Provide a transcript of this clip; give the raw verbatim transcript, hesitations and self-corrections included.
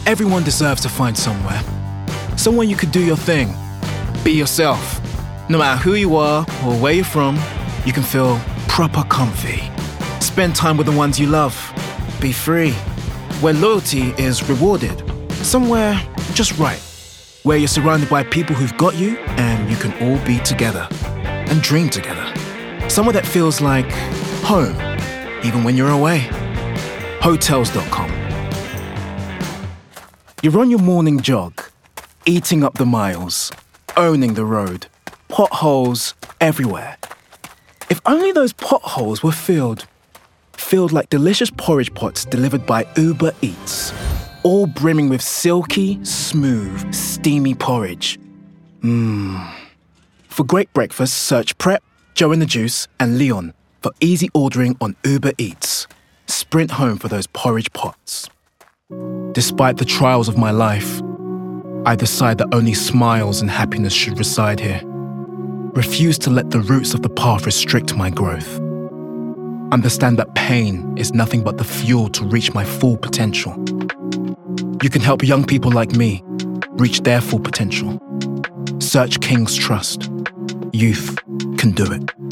Everyone deserves to find somewhere. Somewhere you could do your thing. Be yourself. No matter who you are or where you're from, you can feel proper comfy. Spend time with the ones you love. Be free. Where loyalty is rewarded. Somewhere just right. Where you're surrounded by people who've got you and you can all be together and dream together. Somewhere that feels like home, even when you're away. Hotels dot com. You're on your morning jog, eating up the miles, owning the road, potholes everywhere. If only those potholes were filled, filled like delicious porridge pots delivered by Uber Eats, all brimming with silky, smooth, steamy porridge. Mmm. For great breakfast, search Prep, Joe and the Juice, and Leon for easy ordering on Uber Eats. Sprint home for those porridge pots. Despite the trials of my life, I decide that only smiles and happiness should reside here. Refuse to let the roots of the path restrict my growth. Understand that pain is nothing but the fuel to reach my full potential. You can help young people like me reach their full potential. Search King's Trust. Youth can do it.